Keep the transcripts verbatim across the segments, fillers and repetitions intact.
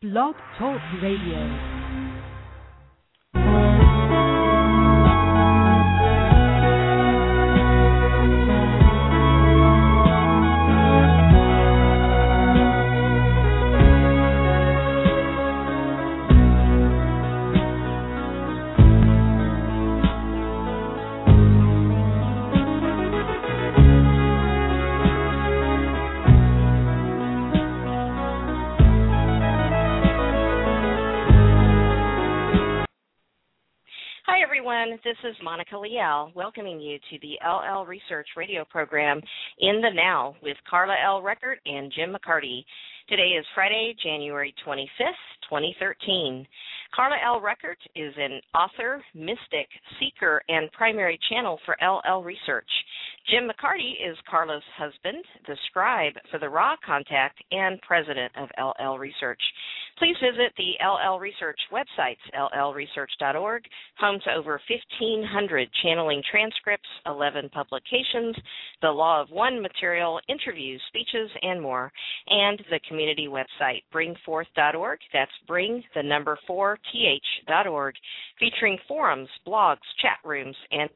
Blog Talk Radio. This is Monica Leal welcoming you to the L L Research radio program In the Now with Carla L. Record and Jim McCarty. Today is Friday, January twenty-fifth, twenty thirteen. Carla L. Record is an author, mystic, seeker, and primary channel for L L Research. Jim McCarty is Carla's husband, the scribe for the Raw Contact, and president of L L Research. Please visit the L L Research website, L L research dot org, home to over fifteen hundred channeling transcripts, eleven publications, the Law of One material, interviews, speeches, and more, and the community website, bring forth dot org, that's bring, the number four, th dot org, featuring forums, blogs, chat rooms, and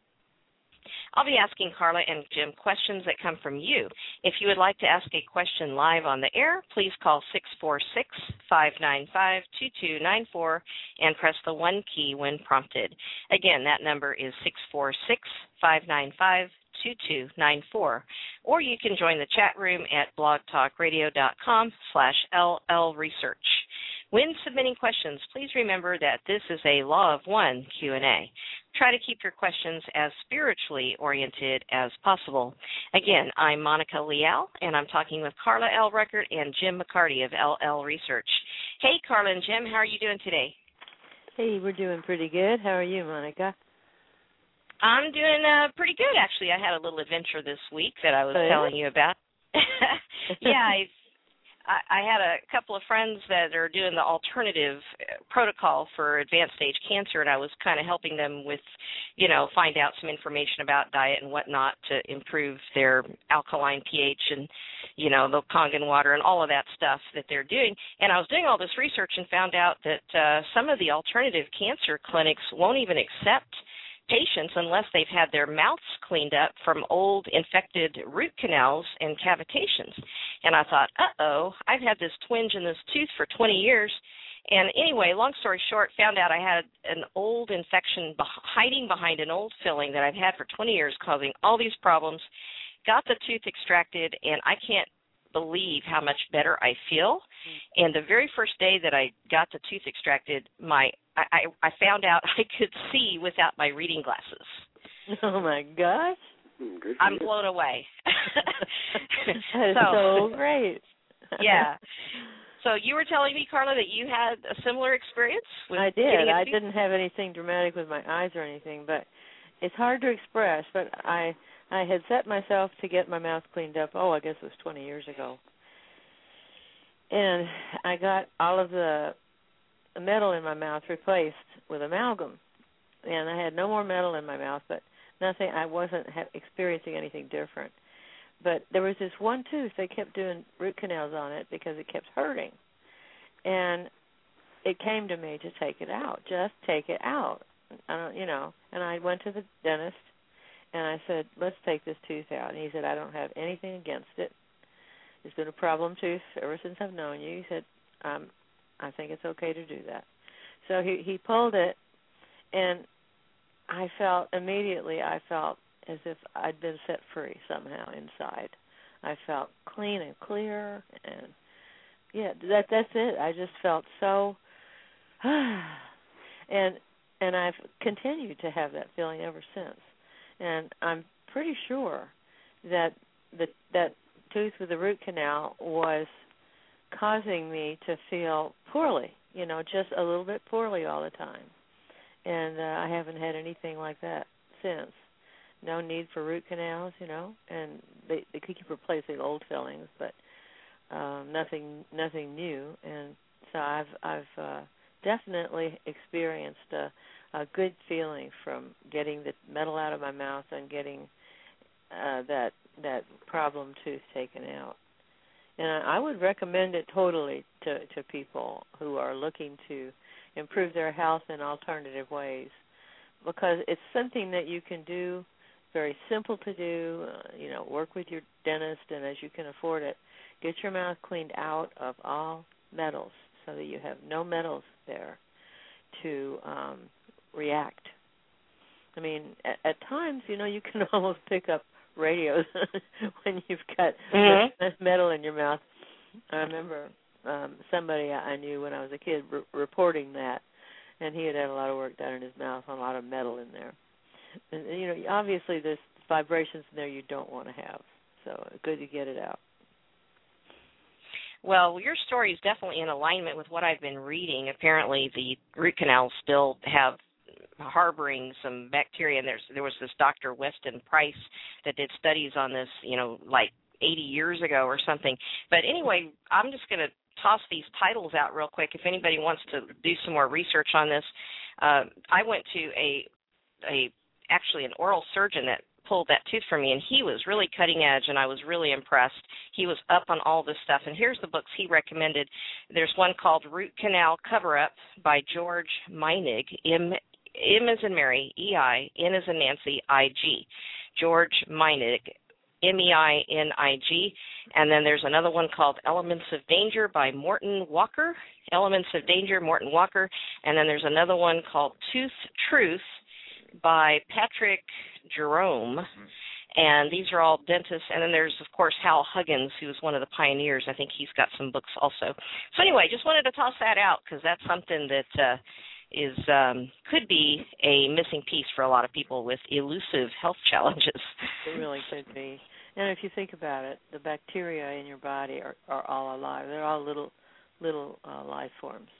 I'll be asking Carla and Jim questions that come from you. If you would like to ask a question live on the air, please call six four six, five nine five, two two nine four and press the one key when prompted. Again, that number is six four six, five nine five, two two nine four. Or you can join the chat room at blogtalkradio.com slash llresearch. When submitting questions, please remember that this is a Law of One Q and A. Try to keep your questions as spiritually oriented as possible. Again, I'm Monica Leal, and I'm talking with Carla L. Record and Jim McCarty of L L Research. Hey, Carla and Jim, how are you doing today? Hey, we're doing pretty good. How are you, Monica? I'm doing uh, pretty good, actually. I had a little adventure this week that I was oh, yeah? telling you about. yeah, I I had a couple of friends that are doing the alternative protocol for advanced stage cancer, and I was kind of helping them with, you know, find out some information about diet and whatnot to improve their alkaline pH and, you know, the Kangen water and all of that stuff that they're doing. And I was doing all this research and found out that uh, some of the alternative cancer clinics won't even accept patients unless they've had their mouths cleaned up from old infected root canals and cavitations. And I thought, uh-oh, I've had this twinge in this tooth for twenty years. And anyway, long story short, found out I had an old infection hiding behind an old filling that I've had for twenty years, causing all these problems. Got the tooth extracted, and I can't believe how much better I feel. Mm-hmm. And the very first day that I got the tooth extracted, my I, I found out I could see without my reading glasses. Oh, my gosh. I'm blown away. That is so, so great. Yeah. So you were telling me, Carla, that you had a similar experience with I did. getting a I tooth? didn't have anything dramatic with my eyes or anything, but it's hard to express. But I, I had set myself to get my mouth cleaned up, oh, I guess it was twenty years ago. And I got all of the metal in my mouth replaced with amalgam, and I had no more metal in my mouth, but nothing. I wasn't ha- experiencing anything different. But there was this one tooth. They kept doing root canals on it because it kept hurting, and it came to me to take it out. Just take it out. I don't, you know. And I went to the dentist, and I said, "Let's take this tooth out." And he said, "I don't have anything against it. It's been a problem tooth ever since I've known you." He said, um, I think it's okay to do that. So he, he pulled it, and I felt immediately, I felt as if I'd been set free somehow inside. I felt clean and clear, and yeah, that that's it. I just felt so, and and I've continued to have that feeling ever since. And I'm pretty sure that the that tooth with the root canal was causing me to feel poorly, you know, just a little bit poorly all the time. And uh, I haven't had anything like that since. No need for root canals, you know, and they, they keep replacing old fillings, but um, nothing nothing new. And so I've I've uh, definitely experienced a, a good feeling from getting the metal out of my mouth and getting uh, that that problem tooth taken out. And I would recommend it totally to, to people who are looking to improve their health in alternative ways, because it's something that you can do, very simple to do. Uh, you know, work with your dentist, and as you can afford it, get your mouth cleaned out of all metals so that you have no metals there to um, react. I mean, at, at times, you know, you can almost pick up radios when you've got mm-hmm. metal in your mouth. I remember um, somebody I knew when I was a kid re- reporting that, and he had had a lot of work done in his mouth, a lot of metal in there. And, you know, obviously there's vibrations in there you don't want to have, so good to get it out. Well, your story is definitely in alignment with what I've been reading. Apparently the root canals still have harboring some bacteria, and there's there was this Doctor Weston Price that did studies on this, you know, like eighty years ago or something. But anyway, I'm just going to toss these titles out real quick. If anybody wants to do some more research on this, uh, I went to a a actually an oral surgeon that pulled that tooth for me, and he was really cutting edge, and I was really impressed. He was up on all this stuff, and here's the books he recommended. There's one called Root Canal Cover-Up by George Meinig, M M as in Mary, E I, N as in Nancy, I G. George Meinig, M E I N I G. And then there's another one called Elements of Danger by Morton Walker. Elements of Danger, Morton Walker. And then there's another one called Tooth Truth by Patrick Jerome. And these are all dentists. And then there's, of course, Hal Huggins, who's one of the pioneers. I think he's got some books also. So anyway, just wanted to toss that out because that's something that uh, is um, could be a missing piece for a lot of people with elusive health challenges. It really could be. And if you think about it, the bacteria in your body are, are all alive. They're all little little uh, life forms,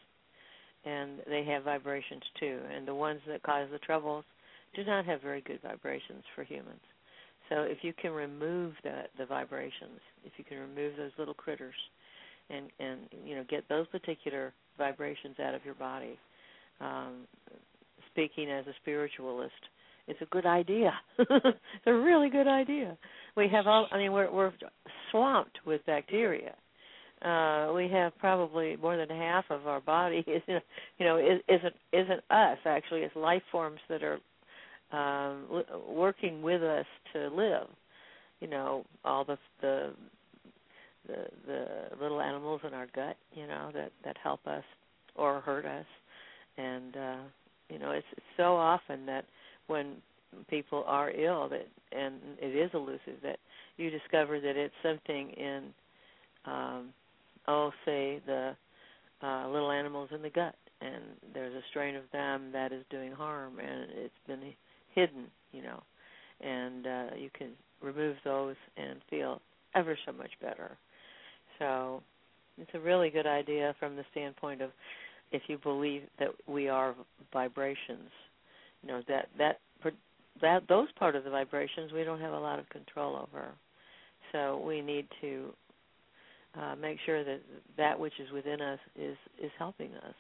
and they have vibrations too. And the ones that cause the troubles do not have very good vibrations for humans. So if you can remove the, the vibrations, if you can remove those little critters, and, and you know get those particular vibrations out of your body, um, speaking as a spiritualist, it's a good idea. It's a really good idea. We have all, I mean, we're, we're swamped with bacteria. Uh, we have probably more than half of our body is, you know, is, isn't isn't us actually. It's life forms that are um, working with us to live. You know, all the the the, the little animals in our gut, you know, that, that help us or hurt us. And, uh, you know, it's, it's so often that when people are ill, that and it is elusive, that you discover that it's something in, um, oh, say, the uh, little animals in the gut, and there's a strain of them that is doing harm, and it's been hidden, you know, and uh, you can remove those and feel ever so much better. So it's a really good idea from the standpoint of if you believe that we are vibrations, you know, that that that those part of the vibrations we don't have a lot of control over. So we need to uh, make sure that that which is within us is, is helping us.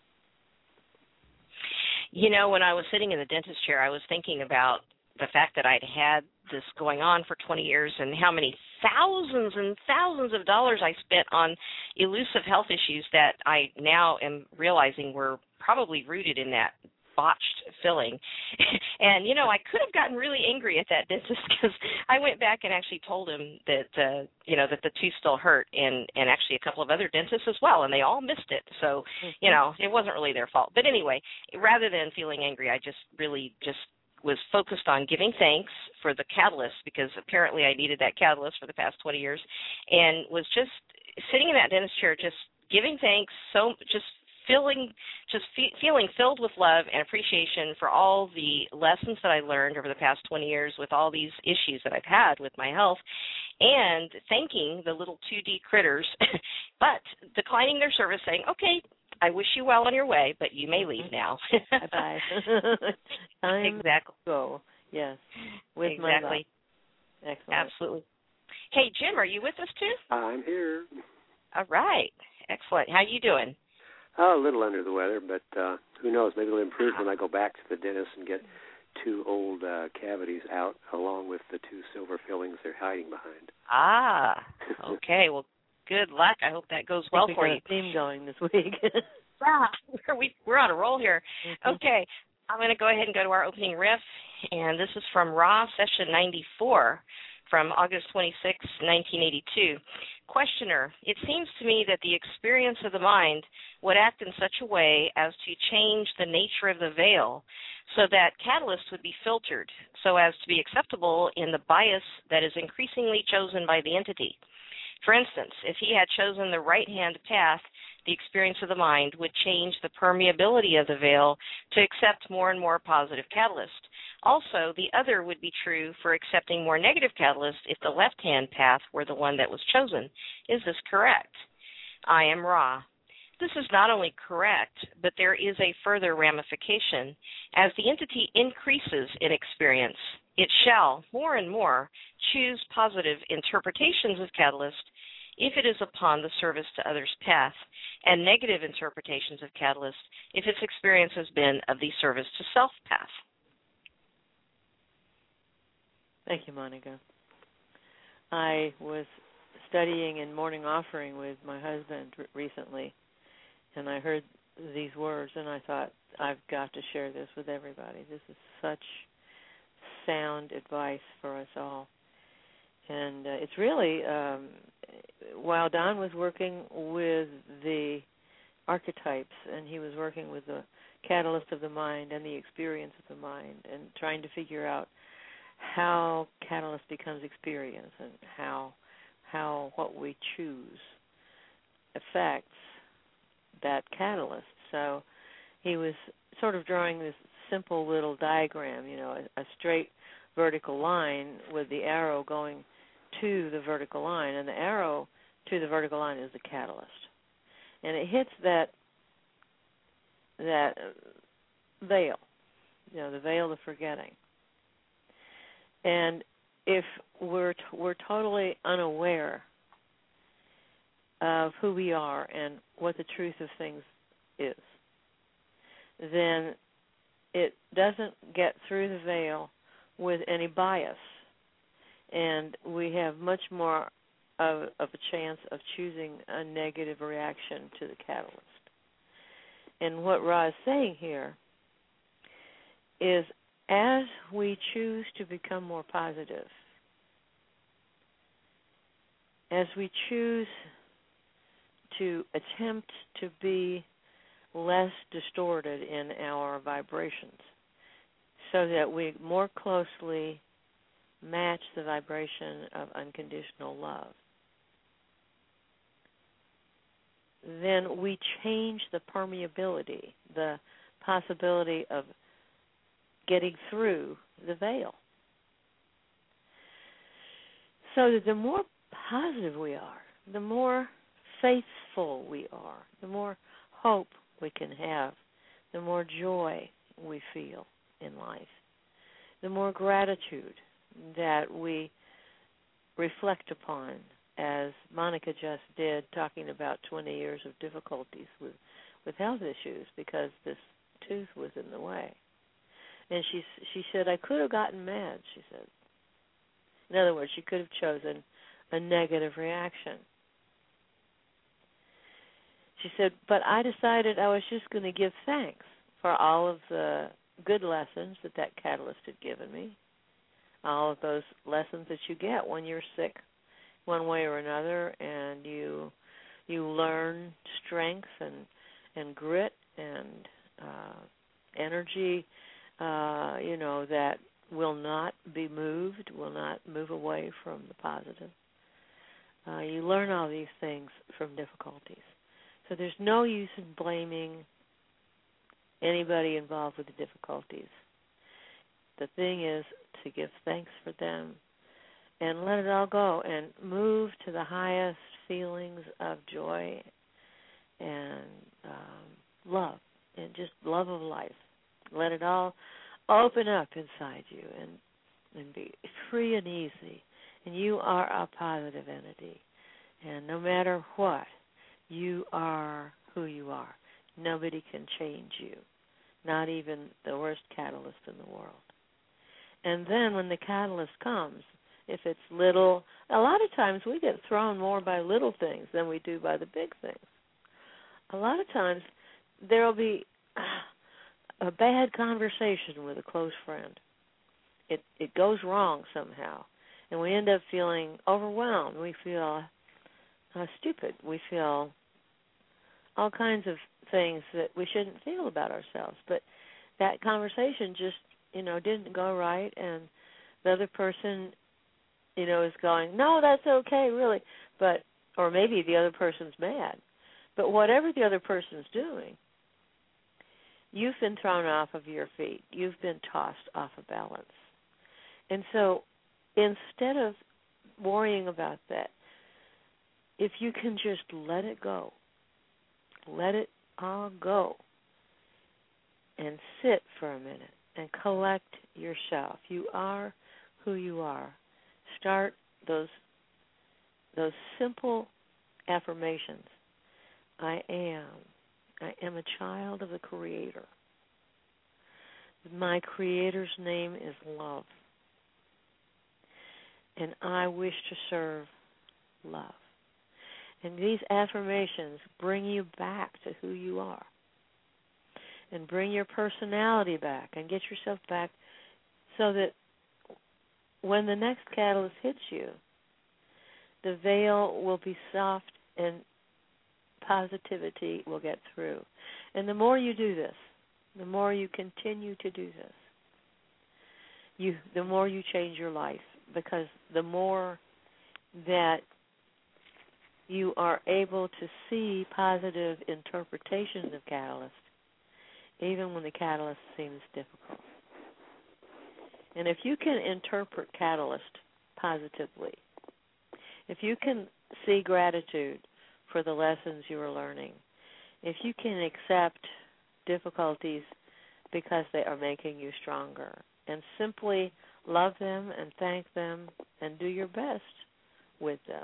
You know, when I was sitting in the dentist chair, I was thinking about the fact that I'd had this going on for twenty years and how many thousands and thousands of dollars I spent on elusive health issues that I now am realizing were probably rooted in that botched filling. And, you know, I could have gotten really angry at that dentist because I went back and actually told him that, uh, you know, that the tooth still hurt, and, and actually a couple of other dentists as well, and they all missed it. So, you know, it wasn't really their fault. But anyway, rather than feeling angry, I just really just was focused on giving thanks for the catalyst, because apparently I needed that catalyst for the past twenty years, and was just sitting in that dentist chair just giving thanks, so just feeling just fe- feeling filled with love and appreciation for all the lessons that I learned over the past twenty years with all these issues that I've had with my health, and thanking the little two D critters, but declining their service, saying, okay, I wish you well on your way, but you may leave now. Bye-bye. Time exactly. to go. Yes. With exactly. My Excellent. Absolutely. Hey, Jim, are you with us too? I'm here. All right. Excellent. How you doing? Oh, a little under the weather, but uh, who knows? Maybe it'll improve when I go back to the dentist and get two old uh, cavities out, along with the two silver fillings they're hiding behind. Ah, okay. Well, Good luck. I hope that goes well I think for we got you. a theme going this week. Yeah, we, we're on a roll here. Mm-hmm. Okay, I'm going to go ahead and go to our opening riff, and this is from Raw Session ninety-four from August twenty-sixth, nineteen eighty-two. Questioner, it seems to me that the experience of the mind would act in such a way as to change the nature of the veil so that catalyst would be filtered so as to be acceptable in the bias that is increasingly chosen by the entity. For instance, if he had chosen the right-hand path, the experience of the mind would change the permeability of the veil to accept more and more positive catalyst. Also, the other would be true for accepting more negative catalyst if the left-hand path were the one that was chosen. Is this correct? I am Ra. This is not only correct, but there is a further ramification. As the entity increases in experience, it shall, more and more, choose positive interpretations of catalyst if it is upon the service to others' path, and negative interpretations of catalyst if its experience has been of the service to self path. Thank you, Monica. I was studying in morning offering with my husband r- recently, and I heard these words, and I thought, I've got to share this with everybody. This is such sound advice for us all. And uh, it's really, um, while Don was working with the archetypes, and he was working with the catalyst of the mind and the experience of the mind, and trying to figure out how catalyst becomes experience, and how how what we choose affects that catalyst. So he was sort of drawing this simple little diagram, you know, a, a straight vertical line with the arrow going to the vertical line, and the arrow to the vertical line is the catalyst. And it hits that that veil, you know, the veil of forgetting. And if we're t- we're totally unaware of who we are and what the truth of things is, then it doesn't get through the veil with any bias, and we have much more of, of a chance of choosing a negative reaction to the catalyst. And what Ra is saying here is, as we choose to become more positive, as we choose to attempt to be less distorted in our vibrations so that we more closely match the vibration of unconditional love, then we change the permeability, the possibility of getting through the veil. So that the more positive we are, the more faithful we are, the more hope we can have, the more joy we feel in life, the more gratitude that we reflect upon, as Monica just did, talking about twenty years of difficulties with, with health issues because this tooth was in the way. And she she said, I could have gotten mad, she said. In other words, she could have chosen a negative reaction. She said, but I decided I was just going to give thanks for all of the good lessons that that catalyst had given me, all of those lessons that you get when you're sick one way or another, and you you learn strength and, and grit and uh, energy, uh, you know, that will not be moved, will not move away from the positive. Uh, you learn all these things from difficulties. So there's no use in blaming anybody involved with the difficulties. The thing is to give thanks for them and let it all go and move to the highest feelings of joy and um, love, and just love of life. Let it all open up inside you and, and be free and easy. And you are a positive entity. And no matter what, you are who you are. Nobody can change you, not even the worst catalyst in the world. And then when the catalyst comes, if it's little. A lot of times we get thrown more by little things than we do by the big things. A lot of times there will be a bad conversation with a close friend. It it goes wrong somehow, and we end up feeling overwhelmed. We feel uh, stupid. We feel all kinds of things that we shouldn't feel about ourselves. But that conversation just, you know, didn't go right, and the other person, you know, is going, no, that's okay, really. But, or maybe the other person's mad. But whatever the other person's doing, you've been thrown off of your feet. You've been tossed off of balance. And so instead of worrying about that, if you can just let it go, let it all go, and sit for a minute and collect yourself. You are who you are. Start those those simple affirmations. I am. I am a child of the Creator. My Creator's name is love. And I wish to serve love. And these affirmations bring you back to who you are. And bring your personality back and get yourself back so that when the next catalyst hits you, the veil will be soft and positivity will get through. And the more you do this, the more you continue to do this, you the more you change your life, because the more that you are able to see positive interpretations of catalyst, even when the catalyst seems difficult. And if you can interpret catalyst positively, if you can see gratitude for the lessons you are learning, if you can accept difficulties because they are making you stronger, and simply love them and thank them and do your best with them,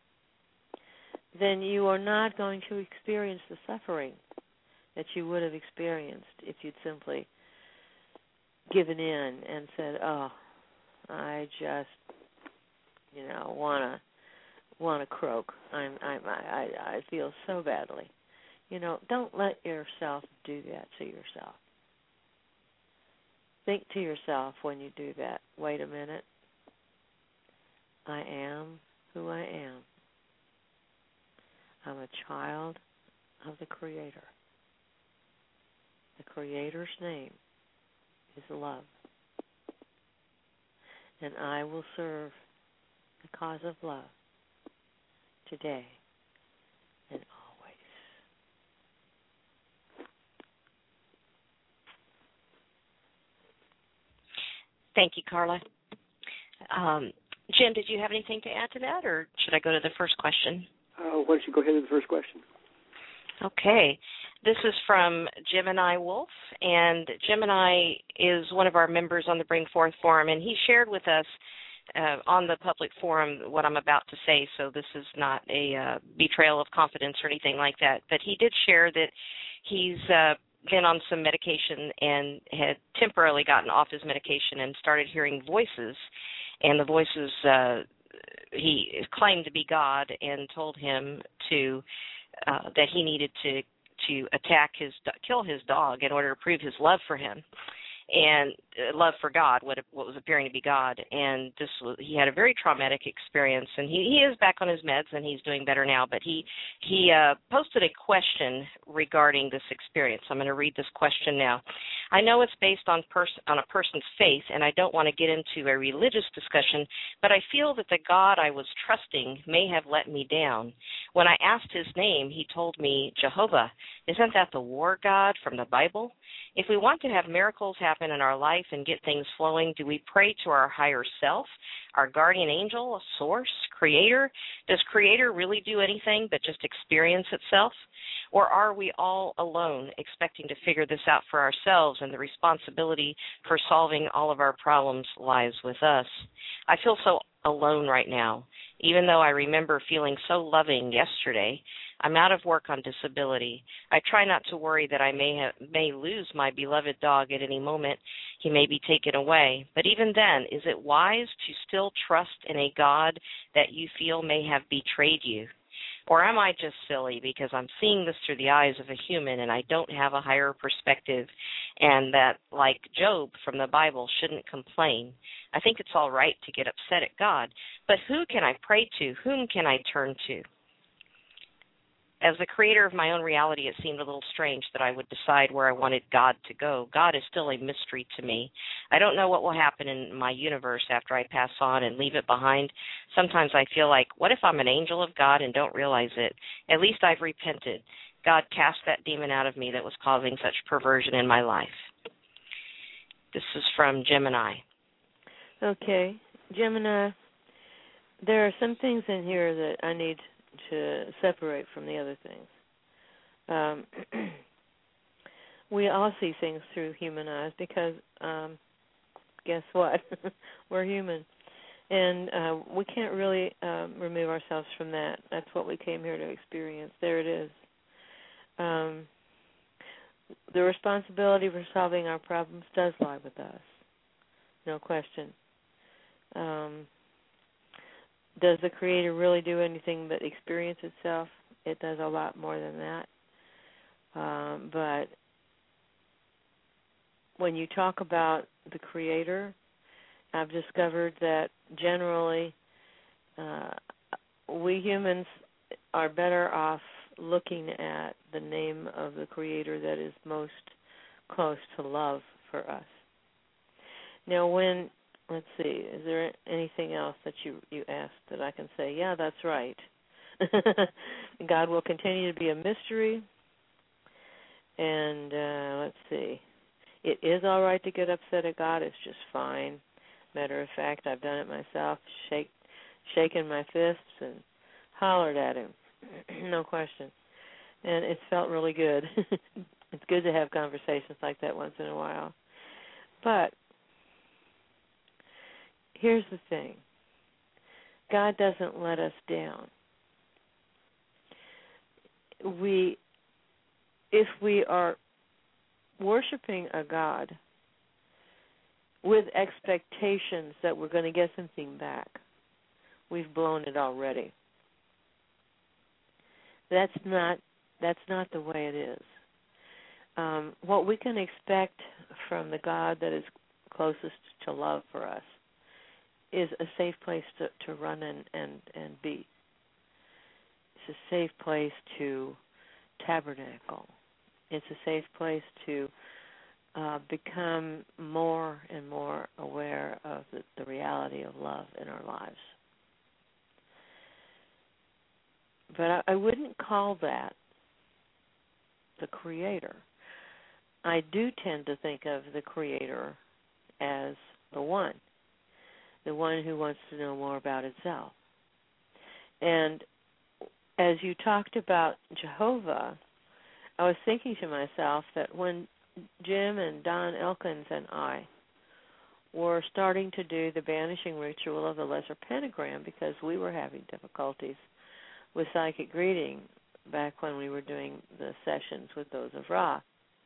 then you are not going to experience the suffering that you would have experienced if you'd simply given in and said, oh, I just, you know, wanna wanna croak. I'm I'm I, I feel so badly. You know, don't let yourself do that to yourself. Think to yourself when you do that, wait a minute. I am who I am. I'm a child of the Creator. The Creator's name is love. And I will serve the cause of love today and always. Thank you, Carla. Um, Jim, did you have anything to add to that, or should I go to the first question? Uh, why don't you go ahead with the first question? Okay. This is from Gemini Wolf, and Gemini is one of our members on the Bring Forth Forum, and he shared with us uh, on the public forum what I'm about to say, so this is not a uh, betrayal of confidence or anything like that, but he did share that he's uh, been on some medication and had temporarily gotten off his medication and started hearing voices, and the voices uh, he claimed to be God and told him to uh, that he needed to to attack his kill his dog in order to prove his love for him and uh, love for God, what what was appearing to be God. And this was, he had a very traumatic experience, and he, he is back on his meds and he's doing better now. But he he uh, posted a question regarding this experience. I'm going to read this question now. I know it's based on pers- on a person's faith, and I don't want to get into a religious discussion, but I feel that the God I was trusting may have let me down. When I asked his name, he told me Jehovah. Isn't that the war God from the Bible? If we want to have miracles happen in our life and get things flowing, do we pray to our higher self, our guardian angel, a source, creator? Does creator really do anything but just experience itself? Or are we all alone, expecting to figure this out for ourselves, and the responsibility for solving all of our problems lies with us? I feel so alone right now, even though I remember feeling so loving yesterday. I'm out of work on disability. I try not to worry that I may have, may lose my beloved dog at any moment. He may be taken away. But even then, is it wise to still trust in a God that you feel may have betrayed you? Or am I just silly because I'm seeing this through the eyes of a human and I don't have a higher perspective, and that, like Job from the Bible, shouldn't complain? I think it's all right to get upset at God, but who can I pray to? Whom can I turn to? As the creator of my own reality, it seemed a little strange that I would decide where I wanted God to go. God is still a mystery to me. I don't know what will happen in my universe after I pass on and leave it behind. Sometimes I feel like, what if I'm an angel of God and don't realize it? At least I've repented. God cast that demon out of me that was causing such perversion in my life. This is from Gemini. Okay. Gemini, there are some things in here that I need to separate from the other things. Um, we all see things through human eyes because, um, guess what? We're human. And uh, we can't really um, remove ourselves from that. That's what we came here to experience. There it is. Um, the responsibility for solving our problems does lie with us. No question. Um, Does the Creator really do anything but experience itself? It does a lot more than that. Um, but when you talk about the Creator, I've discovered that generally uh, we humans are better off looking at the name of the Creator that is most close to love for us. Now, when Let's see, is there anything else that you, you asked that I can say, yeah, that's right. God will continue to be a mystery. And uh, let's see, it is all right to get upset at God. It's just fine. Matter of fact, I've done it myself, shake, shaken my fists and hollered at him. No question. And it's felt really good. It's good to have conversations like that once in a while. But here's the thing. God doesn't let us down. We, if we are worshiping a God with expectations that we're going to get something back, we've blown it already. That's not, that's not the way it is. Um, what we can expect from the God that is closest to love for us is a safe place to, to run and, and, and be. It's a safe place to tabernacle. It's a safe place to uh, become more and more aware of the, the reality of love in our lives. But I, I wouldn't call that the Creator. I do tend to think of the Creator as the One. The one who wants to know more about itself. And as you talked about Jehovah, I was thinking to myself that when Jim and Don Elkins and I were starting to do the banishing ritual of the Lesser Pentagram because we were having difficulties with psychic reading back when we were doing the sessions with those of Ra,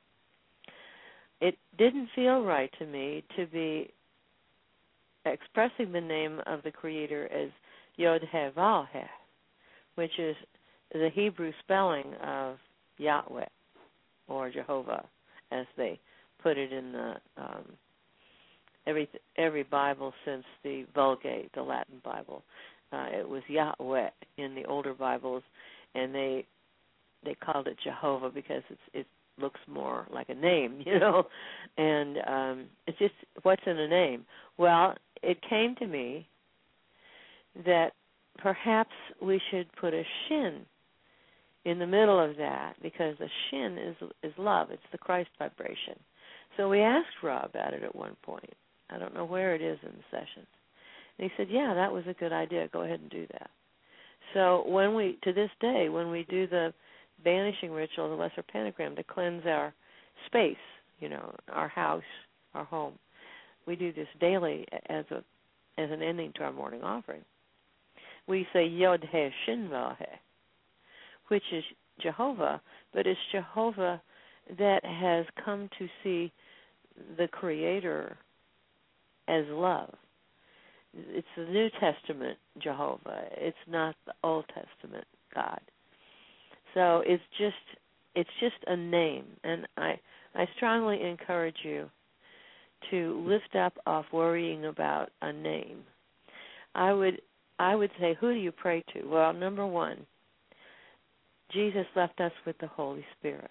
it didn't feel right to me to be expressing the name of the Creator as Yod-Heh-Vav-Heh, which is the Hebrew spelling of Yahweh, or Jehovah, as they put it in the um, every every Bible since the Vulgate, the Latin Bible. Uh, it was Yahweh in the older Bibles, and they they called it Jehovah because it's it looks more like a name, you know, and um, it's just what's in a name. Well, it came to me that perhaps we should put a shin in the middle of that, because the shin is is love. It's the Christ vibration. So we asked Ra about it at one point. I don't know where it is in the sessions. And he said, yeah, that was a good idea. Go ahead and do that. So when we, to this day, when we do the banishing ritual, the lesser pentagram, to cleanse our space, you know, our house, our home. We do this daily as a as an ending to our morning offering. We say Yod He Shin Va He, which is Jehovah, but it's Jehovah that has come to see the Creator as love. It's the New Testament Jehovah. It's not the Old Testament God. So it's just it's just a name, and I I strongly encourage you to lift up off worrying about a name. I would I would say, who do you pray to? Well, number one, Jesus left us with the Holy Spirit,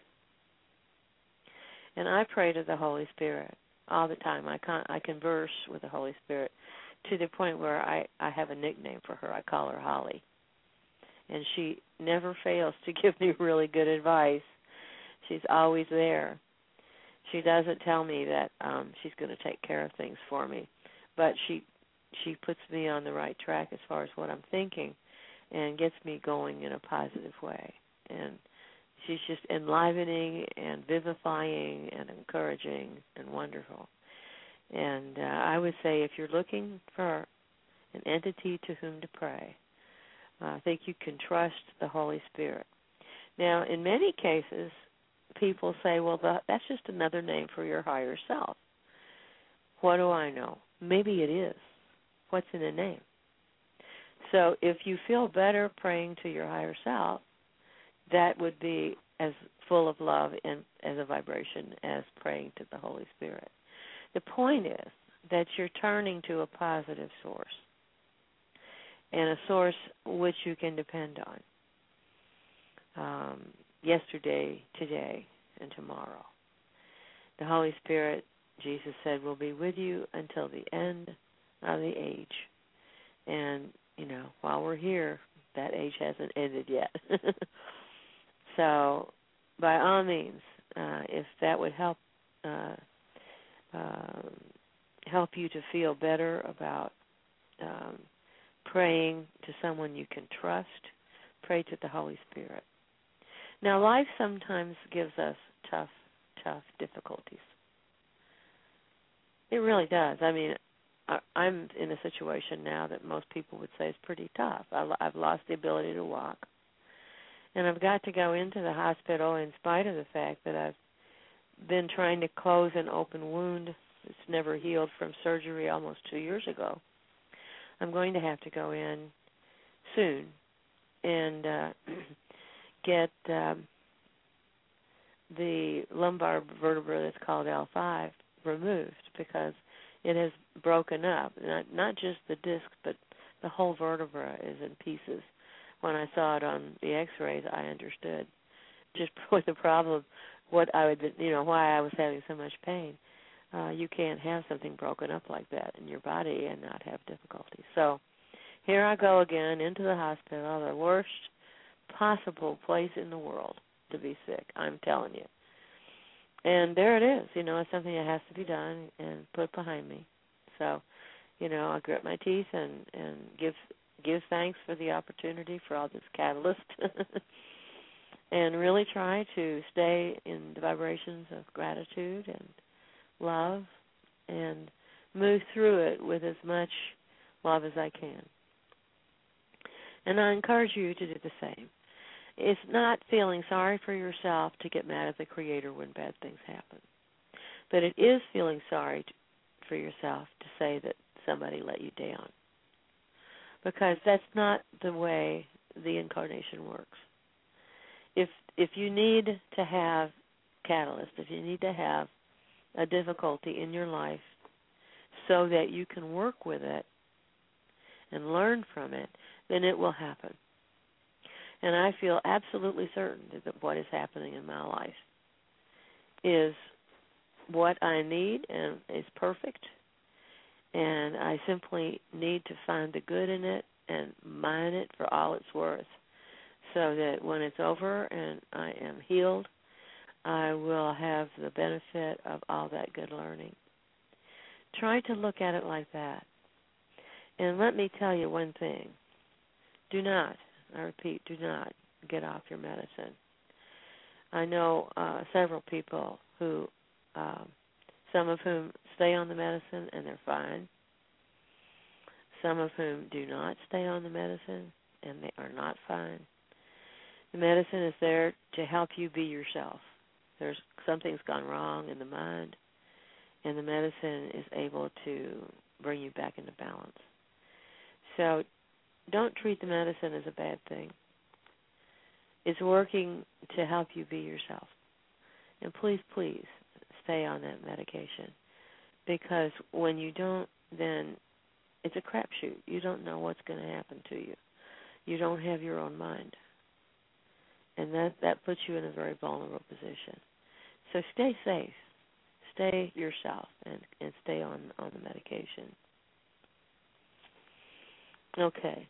and I pray to the Holy Spirit all the time. I con- I converse with the Holy Spirit to the point where I, I have a nickname for her. I call her Holly, and she never fails to give me really good advice. She's always there. She doesn't tell me that um, she's going to take care of things for me, but she she puts me on the right track as far as what I'm thinking and gets me going in a positive way. And she's just enlivening and vivifying and encouraging and wonderful. And uh, I would say if you're looking for an entity to whom to pray, uh, I think you can trust the Holy Spirit. Now, in many cases, people say, well, the, that's just another name for your higher self. What do I know? Maybe it is. What's in a name? So if you feel better praying to your higher self, that would be as full of love and as a vibration as praying to the Holy Spirit. The point is that you're turning to a positive source, and a source which you can depend on. Um, yesterday, today, and tomorrow. The Holy Spirit, Jesus said, will be with you until the end of the age. And, you know, while we're here, that age hasn't ended yet. So, by all means, uh, if that would help uh, uh, help you to feel better about um, praying to someone you can trust, pray to the Holy Spirit. Now, life sometimes gives us tough, tough difficulties. It really does. I mean, I'm in a situation now that most people would say is pretty tough. I've lost the ability to walk, and I've got to go into the hospital in spite of the fact that I've been trying to close an open wound that's never healed from surgery almost two years ago. I'm going to have to go in soon and uh, get um, the lumbar vertebra that's called L five removed because it has broken up. Not, not just the disc, but the whole vertebra is in pieces. When I saw it on the X-rays, I understood just with the problem, what I would, you know, why I was having so much pain. Uh, you can't have something broken up like that in your body and not have difficulty. So here I go again into the hospital, the worst possible place in the world to be sick, I'm telling you. And there it is, you know, it's something that has to be done and put behind me. So, you know, I grit my teeth and, and give give thanks for the opportunity for all this catalyst and really try to stay in the vibrations of gratitude and love and move through it with as much love as I can. And I encourage you to do the same. It's not feeling sorry for yourself to get mad at the Creator when bad things happen. But it is feeling sorry to, for yourself to say that somebody let you down. Because that's not the way the incarnation works. If if you need to have catalyst, if you need to have a difficulty in your life so that you can work with it and learn from it, then it will happen. And I feel absolutely certain that what is happening in my life is what I need and is perfect. And I simply need to find the good in it and mine it for all it's worth so that when it's over and I am healed, I will have the benefit of all that good learning. Try to look at it like that. And let me tell you one thing. Do not, I repeat, do not get off your medicine. I know uh, several people who, um, some of whom stay on the medicine and they're fine. Some of whom do not stay on the medicine and they are not fine. The medicine is there to help you be yourself. There's something's gone wrong in the mind, and the medicine is able to bring you back into balance. So don't treat the medicine as a bad thing. It's working to help you be yourself. And please, please stay on that medication, because when you don't, then it's a crapshoot. You don't know what's going to happen to you. You don't have your own mind. And that, that puts you in a very vulnerable position. So stay safe. Stay yourself and, and stay on, on the medication. Okay.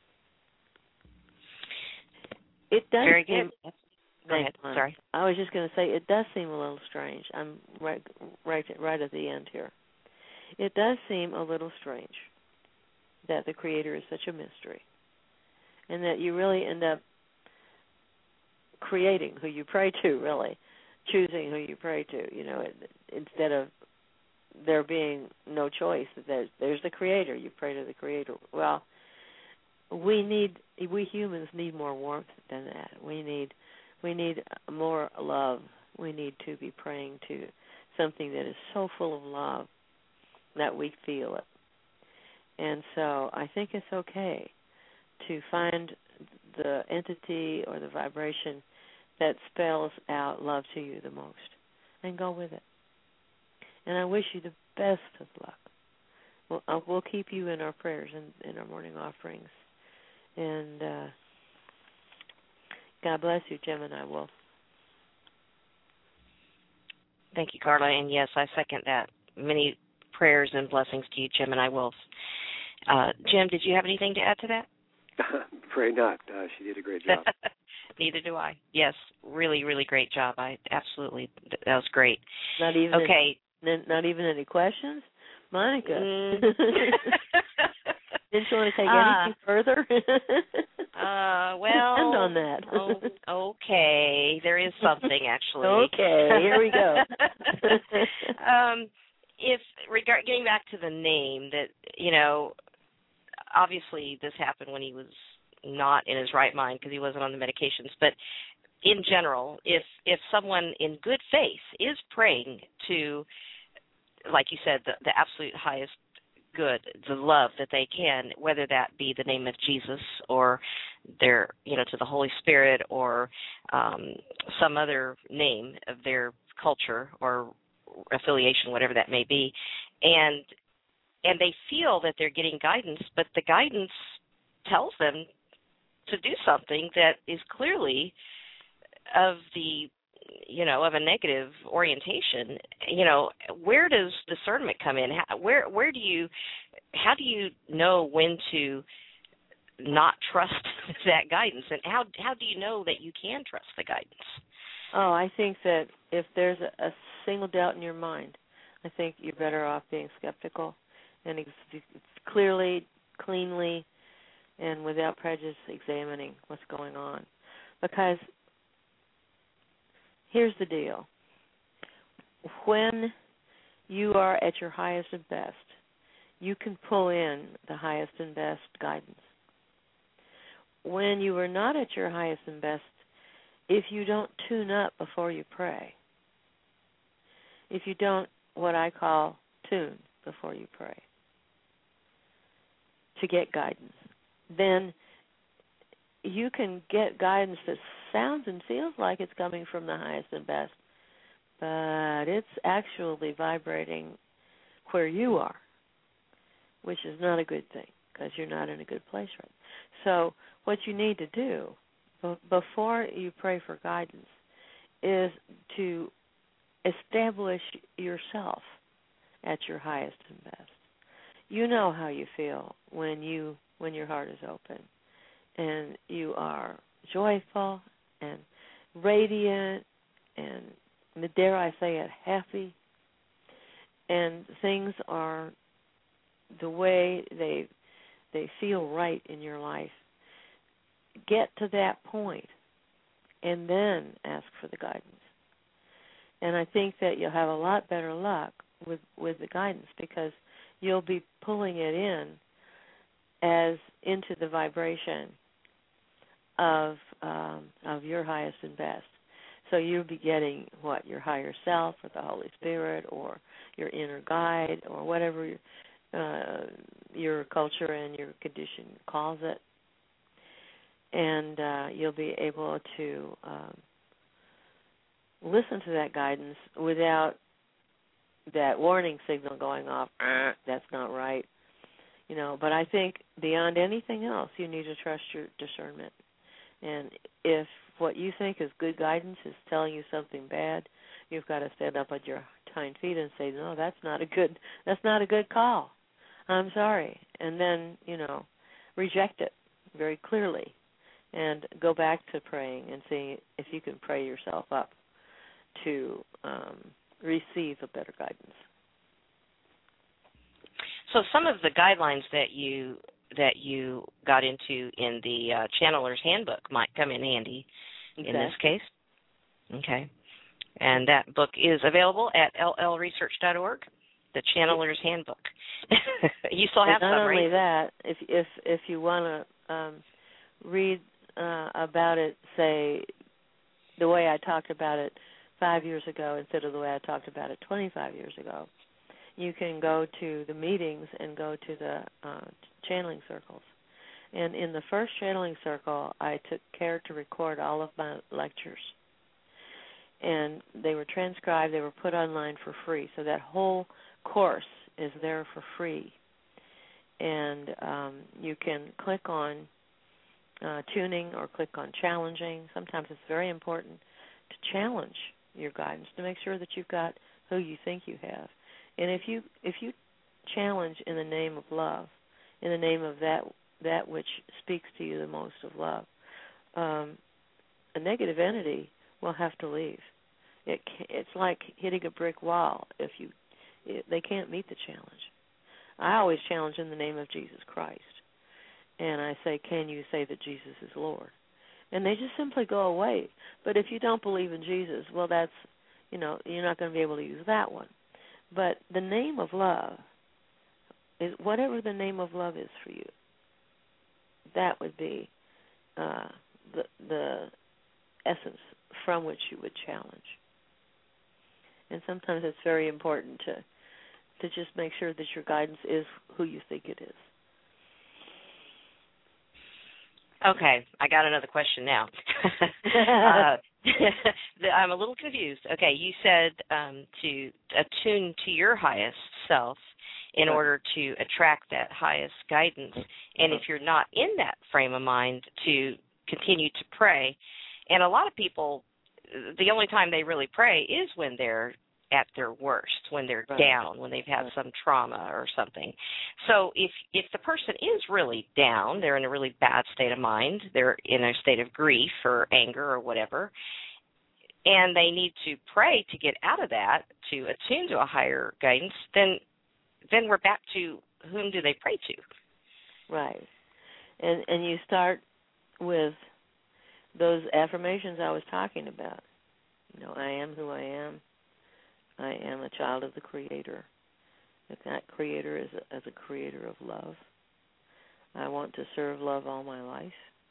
It does Very seem, good. Go ahead. Sorry. I was just going to say it does seem a little strange. I'm right, right, right at the end here. It does seem a little strange that the Creator is such a mystery, and that you really end up creating who you pray to, really, choosing who you pray to, you know, instead of there being no choice. There's, there's the Creator. You pray to the Creator. Well, we need, we humans need more warmth than that. We need, we need more love. We need to be praying to something that is so full of love that we feel it. And so I think it's okay to find the entity or the vibration that spells out love to you the most and go with it. And I wish you the best of luck. We'll, uh, we'll keep you in our prayers and in our morning offerings. And uh, God bless you, Gemini Wolf. Thank you, Carla. And yes, I second that. Many prayers and blessings to you, Gemini Wolf. Uh, Jim, did you have anything to add to that? Pray not. Uh, she did a great job. Neither do I. Yes, really, really great job. I absolutely, that was great. Not even okay. Any, not even any questions, Monica. Mm. Didn't you want to take uh, anything further? uh, well, depend on that. oh, okay, there is something actually. Okay, here we go. um, if regard getting back to the name, that you know, obviously this happened when he was not in his right mind because he wasn't on the medications. But in general, if if someone in good faith is praying to, like you said, the, the absolute highest good, the love that they can, whether that be the name of Jesus or their, you know, to the Holy Spirit or um, some other name of their culture or affiliation, whatever that may be, and and they feel that they're getting guidance, but the guidance tells them to do something that is clearly of the, you know, of a negative orientation. You know, where does discernment come in? How, where where do you, how do you know when to not trust that guidance, and how how do you know that you can trust the guidance? Oh, I think that if there's a, a single doubt in your mind, I think you're better off being skeptical and ex- clearly, cleanly, and without prejudice examining what's going on. Because here's the deal. When you are at your highest and best, you can pull in the highest and best guidance. When you are not at your highest and best, if you don't tune up before you pray, if you don't, what I call, tune before you pray to get guidance, then you can get guidance that sounds and feels like it's coming from the highest and best, but it's actually vibrating where you are, which is not a good thing because you're not in a good place right now. So what you need to do before you pray for guidance is to establish yourself at your highest and best. You know how you feel when you when your heart is open and you are joyful and radiant and, dare I say it, happy, and things are the way they they feel right in your life. Get to that point and then ask for the guidance. And I think that you'll have a lot better luck with, with the guidance because you'll be pulling it in as into the vibration of um, of your highest and best. So you'll be getting what, your higher self or the Holy Spirit or your inner guide or whatever uh, your culture and your condition calls it. And uh, you'll be able to um, listen to that guidance without that warning signal going off, that's not right. You know, but I think beyond anything else, you need to trust your discernment. And if what you think is good guidance is telling you something bad, you've got to stand up on your hind feet and say, no, that's not a good that's not a good call. I'm sorry. And then, you know, reject it very clearly and go back to praying and see if you can pray yourself up to um, receive a better guidance. So some of the guidelines that you that you got into in the uh, Channeler's Handbook might come in handy exactly. in this case. Okay. And that book is available at L L research dot org, the Channeler's Handbook. You still have and some, not right? only that, if if if you want to um, read uh, about it, say, the way I talked about it five years ago instead of the way I talked about it twenty-five years ago, you can go to the meetings and go to the uh, channeling circles. And in the first channeling circle, I took care to record all of my lectures. And they were transcribed, they were put online for free. So that whole course is there for free. And um, you can click on uh, tuning or click on challenging. Sometimes it's very important to challenge your guidance to make sure that you've got who you think you have. And if you if you challenge in the name of love, in the name of that that which speaks to you the most of love, um, a negative entity will have to leave. It it's like hitting a brick wall. If you it, they can't meet the challenge. I always challenge in the name of Jesus Christ, and I say, can you say that Jesus is Lord? And they just simply go away. But if you don't believe in Jesus, well, that's, you know, you're not going to be able to use that one. But the name of love is whatever the name of love is for you. That would be uh, the the essence from which you would challenge. And sometimes it's very important to to just make sure that your guidance is who you think it is. Okay, I got another question now. uh, I'm a little confused. Okay, you said um, to attune to your highest self in right. order to attract that highest guidance. And if you're not in that frame of mind, to continue to pray. And a lot of people, the only time they really pray is when they're at their worst, when they're right. down, when they've had right. some trauma or something. So if if the person is really down, they're in a really bad state of mind, they're in a state of grief or anger or whatever, and they need to pray to get out of that, to attune to a higher guidance, then then we're back to whom do they pray to? Right. And and you start with those affirmations I was talking about. You know, I am who I am. I am a child of the Creator. That that Creator is a, as a creator of love. I want to serve love all my life.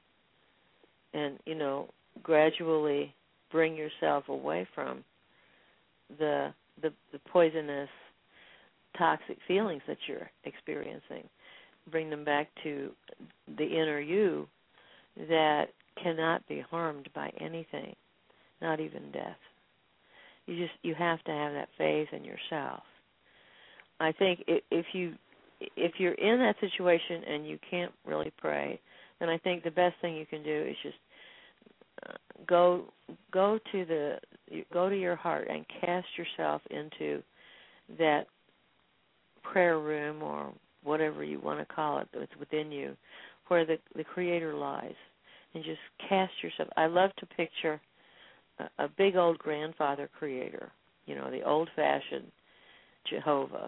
And, you know, gradually bring yourself away from the the, the poisonous, toxic feelings that you're experiencing. Bring them back to the inner you that cannot be harmed by anything, not even death. You just you have to have that faith in yourself. I think if you if you're in that situation and you can't really pray, then I think the best thing you can do is just uh, go go to the go to your heart and cast yourself into that prayer room or whatever you want to call it that's within you, where the the Creator lies, and just cast yourself. I love to picture a big old grandfather creator, you know, the old-fashioned Jehovah.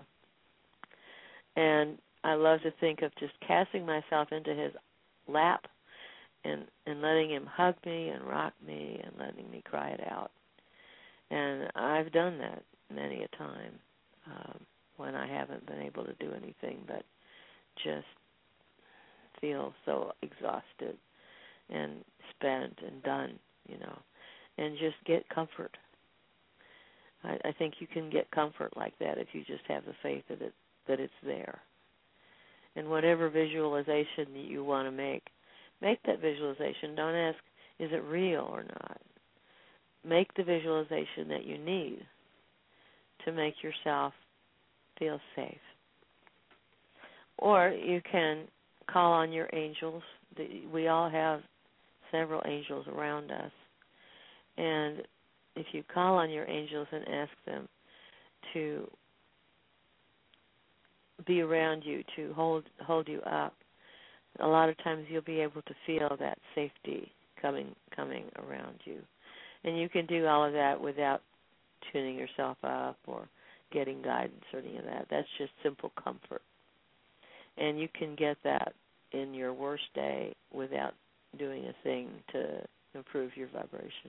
And I love to think of just casting myself into his lap and, and letting him hug me and rock me and letting me cry it out. And I've done that many a time um, when I haven't been able to do anything but just feel so exhausted and spent and done, you know, and just get comfort. I, I think you can get comfort like that if you just have the faith that it that it's there. And whatever visualization that you want to make, make that visualization. Don't ask, is it real or not? Make the visualization that you need to make yourself feel safe. Or you can call on your angels. We all have several angels around us. And if you call on your angels and ask them to be around you, to hold hold you up, a lot of times you'll be able to feel that safety coming coming around you. And you can do all of that without tuning yourself up or getting guidance or any of that. That's just simple comfort. And you can get that in your worst day without doing a thing to improve your vibration.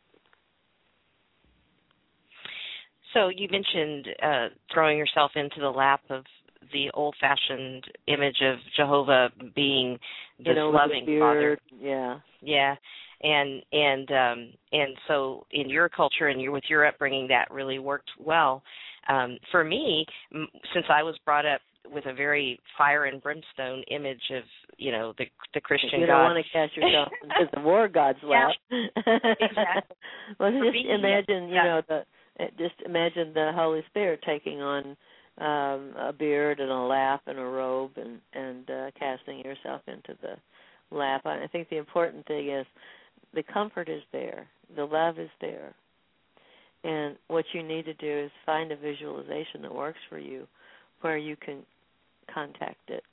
So you mentioned uh, throwing yourself into the lap of the old-fashioned image of Jehovah being this you know, loving beard, Father. Yeah. Yeah. And and um, and so in your culture and your, with your upbringing, that really worked well. Um, for me, m- since I was brought up with a very fire and brimstone image of, you know, the the Christian you God. don't want to cast yourself into the war god's lap. Exactly. Well, For just me, imagine, you yeah. know, the just imagine the Holy Spirit taking on um, a beard and a lap and a robe and and uh, casting yourself into the lap. I think the important thing is the comfort is there, the love is there, and what you need to do is find a visualization that works for you, where you can contact it.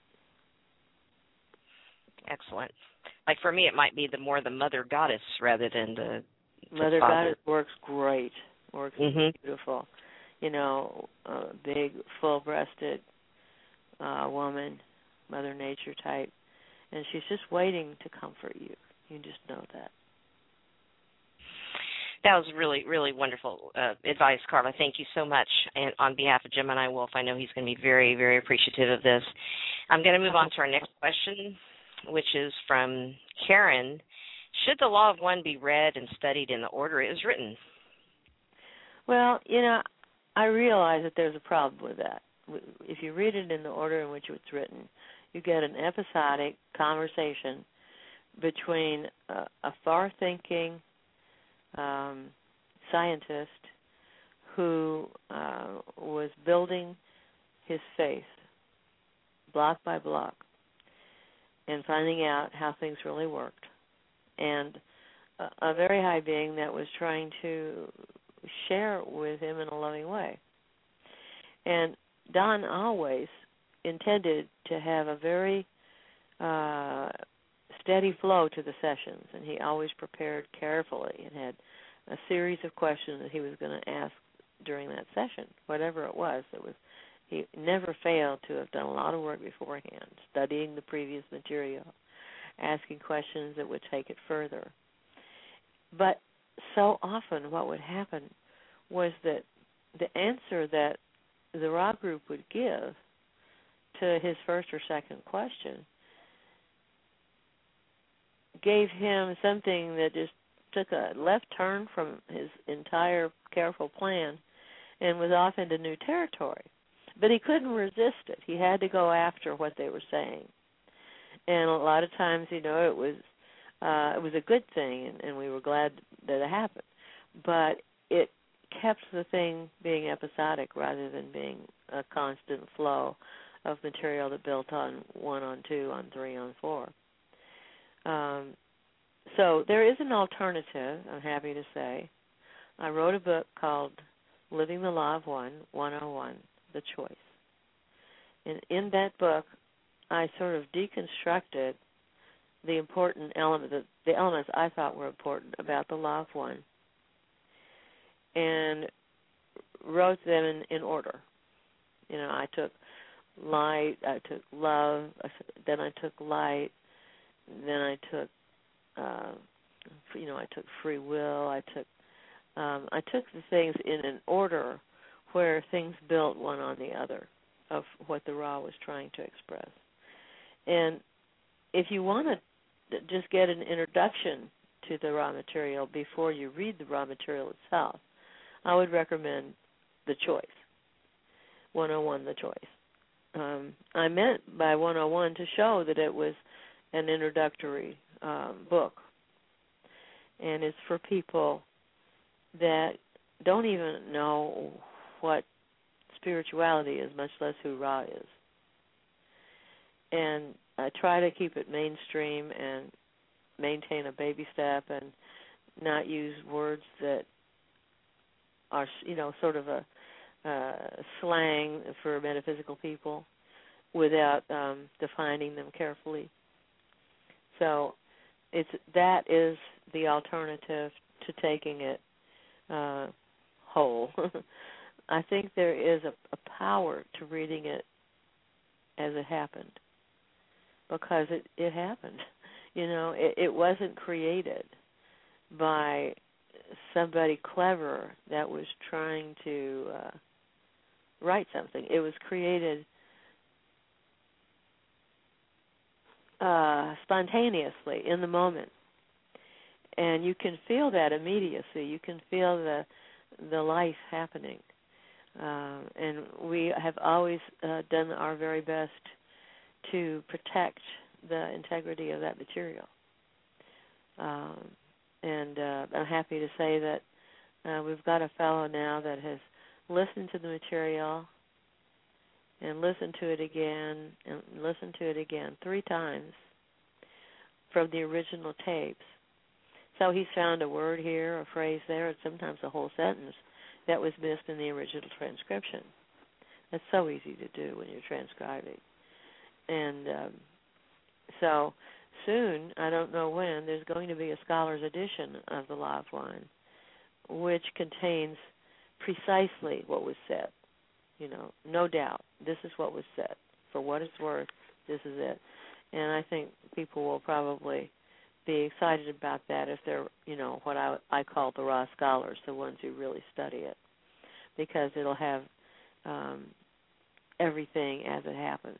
Excellent. Like for me, it might be the more the mother goddess rather than the, the Mother father. goddess works great, works mm-hmm. beautiful. You know, a big, full-breasted uh, woman, Mother Nature type, and she's just waiting to comfort you. You just know that. That was really, really wonderful uh, advice, Carla. Thank you so much. And on behalf of Gemini Wolf, I know he's going to be very, very appreciative of this. I'm going to move on to our next question, which is from Karen. Should the Law of One be read and studied in the order it is written? Well, you know, I realize that there's a problem with that. If you read it in the order in which it's written, you get an episodic conversation between a, a far-thinking um, scientist who uh, was building his faith block by block and finding out how things really worked, and a, a very high being that was trying to share with him in a loving way. And Don always intended to have a very uh, steady flow to the sessions, and he always prepared carefully and had a series of questions that he was going to ask during that session, whatever it was. It was he never failed to have done a lot of work beforehand, studying the previous material, asking questions that would take it further. But so often what would happen was that the answer that the Ra group would give to his first or second question gave him something that just took a left turn from his entire careful plan and was off into new territory. But he couldn't resist it. He had to go after what they were saying. And a lot of times, you know, it was uh, it was a good thing, and, and we were glad that it happened. But it kept the thing being episodic rather than being a constant flow of material that built on one, on two, on three, on four. Um, so there is an alternative, I'm happy to say. I wrote a book called Living the Law of One, one oh one, The Choice. And in that book, I sort of deconstructed the important element, the, the elements I thought were important about the Law of One, and wrote them in, in order. You know, I took light, I took love, then I took light, then I took uh, you know, I took free will. I took um, I took the things in an order where things built one on the other of what the Ra was trying to express. And if you want to just get an introduction to the Ra material before you read the Ra material itself, I would recommend The Choice, one oh one, The Choice. Um, I meant by one oh one to show that it was an introductory um, book, and it's for people that don't even know what spirituality is, much less who Ra is. And I try to keep it mainstream and maintain a baby step and not use words that are, you know, sort of a uh, slang for metaphysical people without um, defining them carefully. So it's that is the alternative to taking it uh, whole. I think there is a, a power to reading it as it happened, because it, it happened. You know, it, it wasn't created by somebody clever that was trying to uh, write something. It was created uh, spontaneously in the moment, and you can feel that immediacy. You can feel the the life happening, uh, and we have always uh, done our very best to protect the integrity of that material. Um, and uh, I'm happy to say that uh, we've got a fellow now that has listened to the material and listened to it again and listened to it again three times from the original tapes. So he's found a word here, a phrase there, and sometimes a whole sentence that was missed in the original transcription. That's so easy to do when you're transcribing. And um, so soon, I don't know when, there's going to be a scholar's edition of the Law of One, which contains precisely what was said. You know, no doubt, this is what was said. For what it's worth, this is it. And I think people will probably be excited about that if they're, you know, what I, I call the raw scholars, the ones who really study it, because it'll have um, everything as it happened.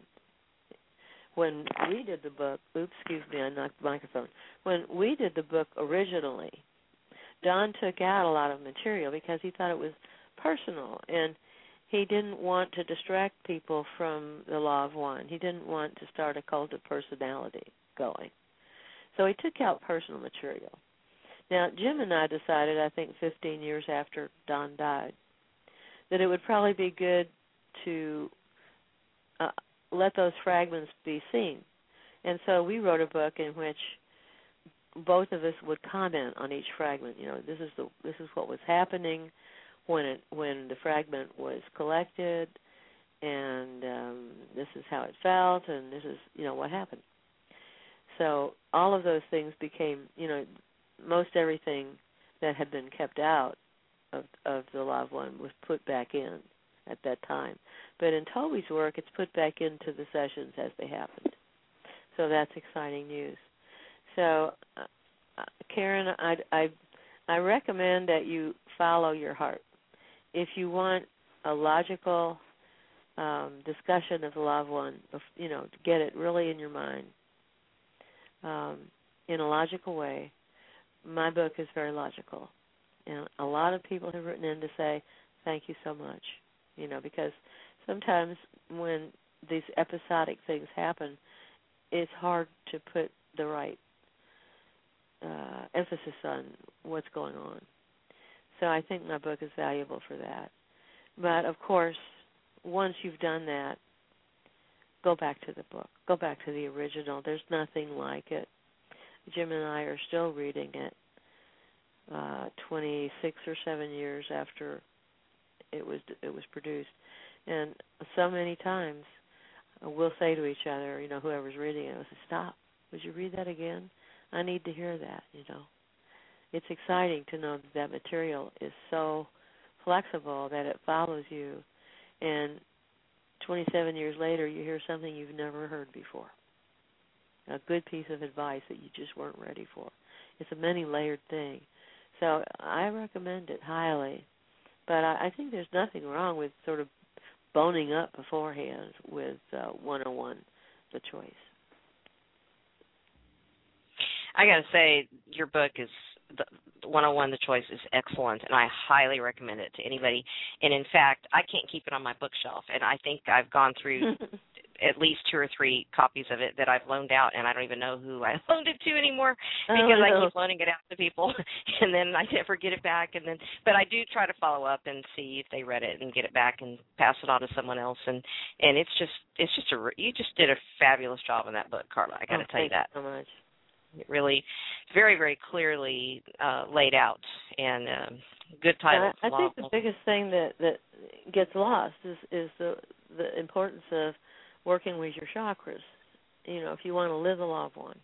When we did the book, oops, excuse me, I knocked the microphone. When we did the book originally, Don took out a lot of material because he thought it was personal, and he didn't want to distract people from the Law of One. He didn't want to start a cult of personality going. So he took out personal material. Now, Jim and I decided, I think fifteen years after Don died, that it would probably be good to uh, let those fragments be seen. And so we wrote a book in which both of us would comment on each fragment. You know, this is the this is what was happening when it when the fragment was collected, and um, this is how it felt, and this is, you know, what happened. So all of those things became, you know, most everything that had been kept out of of the Law of One was put back in at that time. But in Toby's work, it's put back into the sessions as they happened. So that's exciting news. So, uh, Karen, I, I, I recommend that you follow your heart. If you want a logical um, discussion of the Law of One, you know, to get it really in your mind um, in a logical way, my book is very logical. And a lot of people have written in to say, thank you so much. You know, because sometimes when these episodic things happen, it's hard to put the right uh, emphasis on what's going on. So I think my book is valuable for that. But, of course, once you've done that, go back to the book. Go back to the original. There's nothing like it. Jim and I are still reading it uh, twenty-six or seven years after it was it was produced. And so many times uh, we'll say to each other, you know, whoever's reading it, we'll say, stop, would you read that again? I need to hear that, you know. It's exciting to know that that material is so flexible that it follows you, and twenty-seven years later you hear something you've never heard before, a good piece of advice that you just weren't ready for. it's a many-layered thing. So I recommend it highly. But I, I think there's nothing wrong with sort of boning up beforehand with uh, one oh one, The Choice. I got to say, your book is, the one oh one, The Choice, is excellent, and I highly recommend it to anybody. And, in fact, I can't keep it on my bookshelf, and I think I've gone through at least two or three copies of it that I've loaned out, and I don't even know who I loaned it to anymore because oh, I no. keep loaning it out to people, and then I never get it back. And then, but I do try to follow up and see if they read it and get it back and pass it on to someone else. And, and it's just it's just a you just did a fabulous job in that book, Carla. I got to oh, tell you that. Thank you so much. It really, very, very clearly uh, laid out, and uh, good title. I, I think the biggest thing that, that gets lost is, is the the importance of working with your chakras. You know, if you want to live the law of one,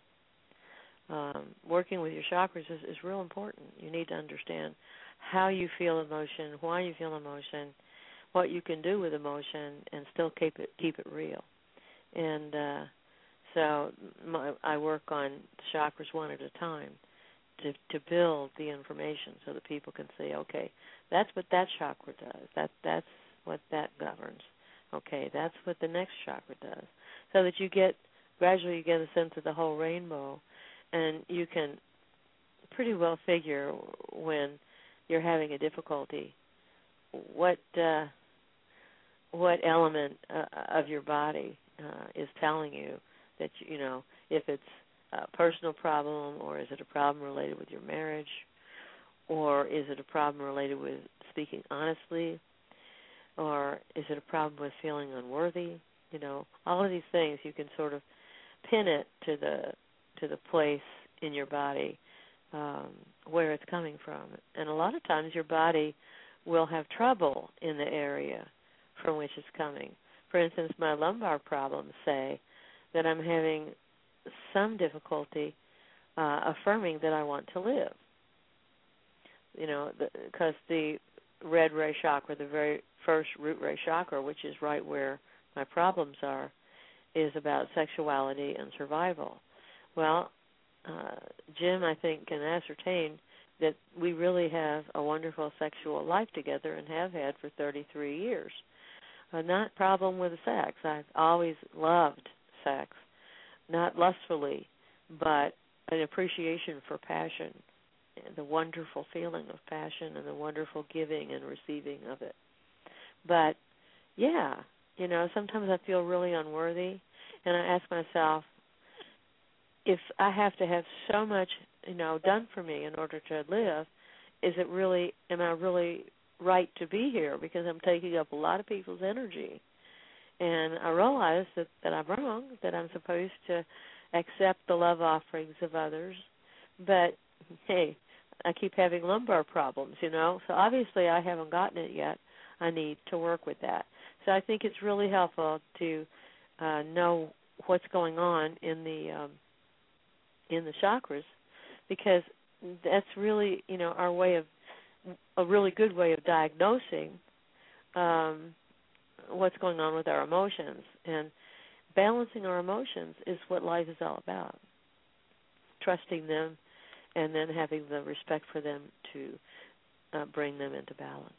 um, working with your chakras is, is real important. You need to understand how you feel emotion, why you feel emotion, what you can do with emotion, and still keep it keep it real. And uh, So my, I work on chakras one at a time to to build the information so that people can say, okay, that's what that chakra does. That that's what that governs. Okay, that's what the next chakra does. So that you get gradually you get a sense of the whole rainbow, and you can pretty well figure when you're having a difficulty what uh, what element uh, of your body uh, is telling you that, you know, if it's a personal problem, or is it a problem related with your marriage, or is it a problem related with speaking honestly, or is it a problem with feeling unworthy? You know, all of these things you can sort of pin it to the to the place in your body um, where it's coming from. And a lot of times your body will have trouble in the area from which it's coming. For instance, my lumbar problems say that I'm having some difficulty uh, affirming that I want to live. You know, because the, the red ray chakra, the very first root ray chakra, which is right where my problems are, is about sexuality and survival. Well, uh, Jim, I think, can ascertain that we really have a wonderful sexual life together and have had for thirty-three years. Uh, not problem with sex. I've always loved sex, not lustfully, but an appreciation for passion, the wonderful feeling of passion and the wonderful giving and receiving of it. But, yeah, you know, sometimes I feel really unworthy, and I ask myself, if I have to have so much, you know, done for me in order to live, is it really, am I really right to be here? Because I'm taking up a lot of people's energy. And I realize that, that I'm wrong, that I'm supposed to accept the love offerings of others. But, hey, I keep having lumbar problems, you know. So obviously I haven't gotten it yet. I need to work with that. So I think it's really helpful to uh, know what's going on in the um, in the chakras, because that's really, you know, our way of, a really good way of diagnosing um, what's going on with our emotions. And balancing our emotions is what life is all about. Trusting them and then having the respect for them to uh, bring them into balance.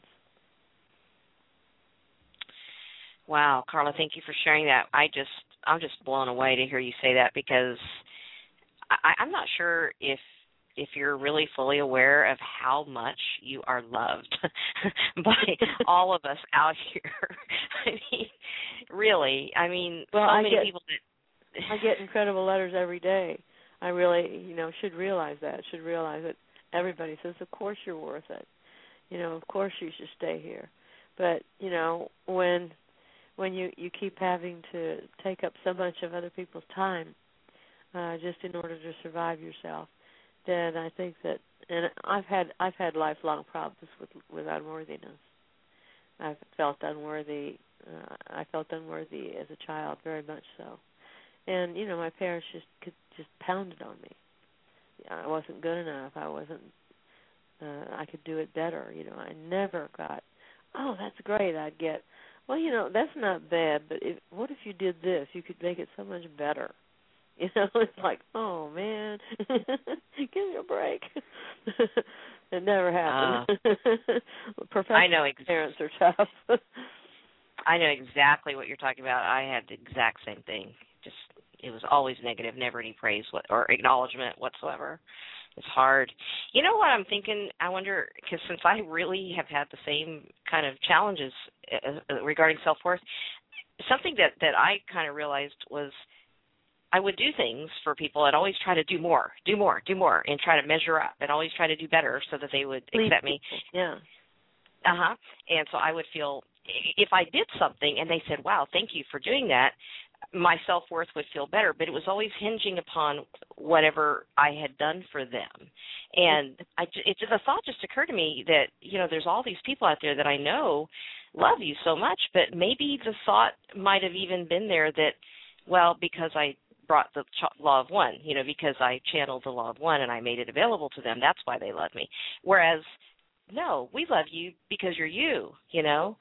Wow, Carla, thank you for sharing that. I just, I'm just blown away to hear you say that, because I, I'm not sure if if you're really fully aware of how much you are loved by all of us out here. I mean, really, I mean, well, so I many get, people that I get incredible letters every day. I really, you know, should realize that, should realize that everybody says, of course you're worth it. You know, of course you should stay here. But, you know, when when you, you keep having to take up so much of other people's time uh, just in order to survive yourself, then I think that, and I've had I've had lifelong problems with with unworthiness. I've felt unworthy. Uh, I felt unworthy as a child, very much so. And you know, my parents just could just pounded on me. I wasn't good enough. I wasn't. Uh, I could do it better. You know, I never got, oh, that's great. I'd get, well, you know, that's not bad. But if, what if you did this? You could make it so much better. You know, it's like, oh man, give me a break. It never happened. Uh, Professional I know ex- parents are tough. I know exactly what you're talking about. I had the exact same thing. Just it was always negative, never any praise or acknowledgement whatsoever. It's hard. You know what I'm thinking? I wonder, because since I really have had the same kind of challenges uh, regarding self-worth, something that, that I kind of realized was I would do things for people and always try to do more, do more, do more, and try to measure up and always try to do better so that they would accept me. Yeah. Uh-huh. And so I would feel, if I did something and they said, wow, thank you for doing that, my self-worth would feel better, but it was always hinging upon whatever I had done for them. And I, it, the thought just occurred to me that, you know, there's all these people out there that I know love you so much, but maybe the thought might have even been there that, well, because I brought the law of one, you know, because I channeled the law of one and I made it available to them, that's why they love me. Whereas, no, we love you because you're you, you know.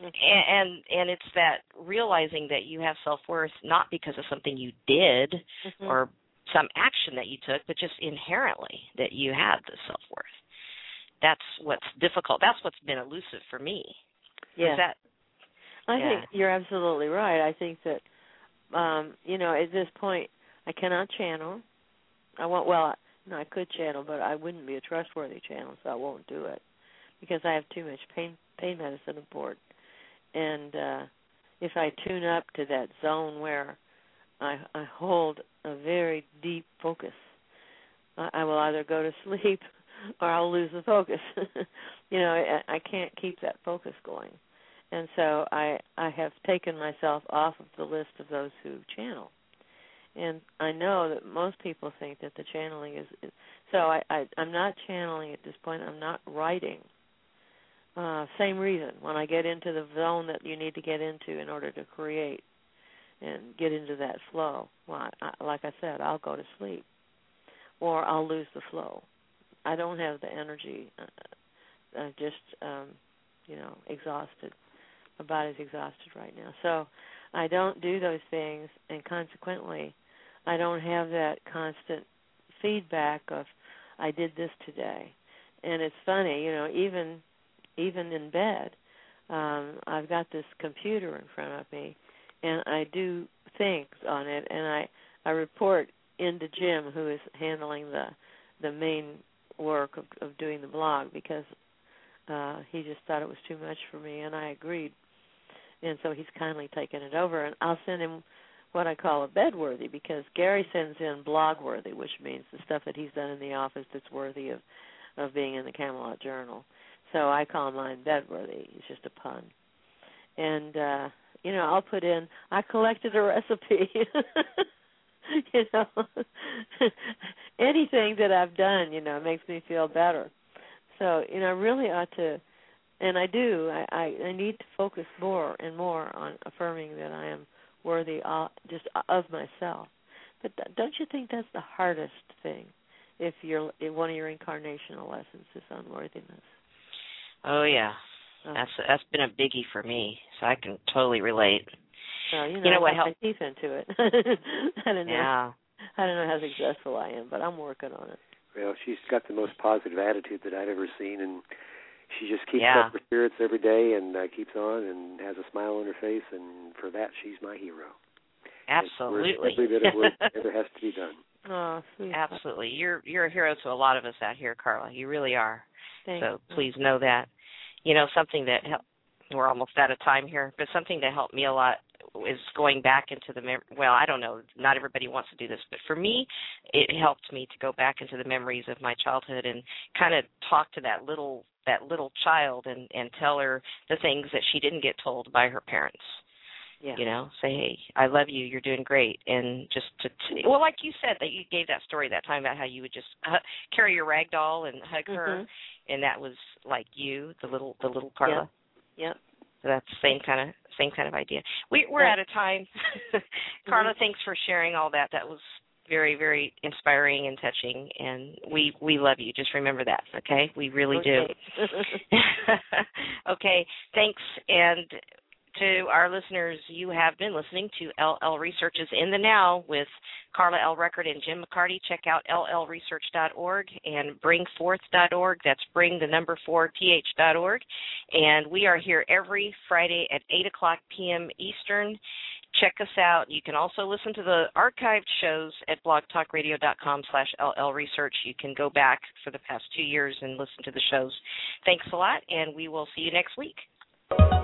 And and it's that realizing that you have self-worth not because of something you did mm-hmm. or some action that you took, but just inherently that you have the self-worth. That's what's difficult. That's what's been elusive for me. Yeah. Is that, I yeah. think you're absolutely right. I think that, um, you know, at this point, I cannot channel. I won't, well, no, I could channel, but I wouldn't be a trustworthy channel, so I won't do it because I have too much pain, pain medicine aboard. And uh, if I tune up to that zone where I, I hold a very deep focus, I, I will either go to sleep or I'll lose the focus. you know, I, I can't keep that focus going. And so I, I have taken myself off of the list of those who channel. And I know that most people think that the channeling is, is so I, I, I'm not channeling at this point. I'm not writing. Uh, same reason. When I get into the zone that you need to get into in order to create and get into that flow, well, I, like I said, I'll go to sleep or I'll lose the flow. I don't have the energy. Uh, I'm just, um, you know, exhausted. My body's exhausted right now. So I don't do those things, and consequently, I don't have that constant feedback of, I did this today. And it's funny, you know, even... Even in bed, um, I've got this computer in front of me, and I do things on it, and I, I report into Jim, who is handling the the main work of, of doing the blog, because uh, he just thought it was too much for me, and I agreed. And so he's kindly taken it over, and I'll send him what I call a bedworthy, because Gary sends in blog-worthy, which means the stuff that he's done in the office that's worthy of, of being in the Camelot Journal. So I call mine bedworthy. It's just a pun. And, uh, you know, I'll put in, I collected a recipe. you know, anything that I've done, you know, makes me feel better. So, you know, I really ought to, and I do, I, I, I need to focus more and more on affirming that I am worthy of, just of myself. But don't you think that's the hardest thing if you're if one of your incarnational lessons is unworthiness? Oh, yeah. Oh. That's that's been a biggie for me, so I can totally relate. Well, you know, you know what I helped? my teeth into it. I don't know. Yeah. I don't know how successful I am, but I'm working on it. Well, she's got the most positive attitude that I've ever seen, and she just keeps yeah. up her spirits every day and uh, keeps on and has a smile on her face, and for that, she's my hero. Absolutely. Every bit of work ever has to be done. Oh, sweet. Absolutely. You're you're a hero to a lot of us out here, Carla. You really are. Thanks. So please know that. You know, something that helped, we're almost out of time here, but something that helped me a lot is going back into the, mem- well, I don't know, not everybody wants to do this, but for me, it helped me to go back into the memories of my childhood and kind of talk to that little that little child and, and tell her the things that she didn't get told by her parents. Yeah. You know, say, hey, I love you, you're doing great. And just to, to, well, like you said, that you gave that story that time about how you would just uh, carry your rag doll and hug mm-hmm. her, and that was like you, the little the little Carla. Yep. Yep. So that's the same kind of same kind of idea. We, we're yep. out of time. Carla, mm-hmm. thanks for sharing all that. That was very, very inspiring and touching, and we, we love you. Just remember that, okay? We really okay. do. Okay, thanks, and to our listeners. You have been listening to L L Research's In the Now with Carla L. Record and Jim McCarty. Check out L L research dot org and bring forth dot org. That's bring the number four th dot org. And we are here every Friday at eight o'clock p.m. Eastern. Check us out. You can also listen to the archived shows at blogtalkradio.com slash LL Research. You can go back for the past two years and listen to the shows. Thanks a lot, and we will see you next week.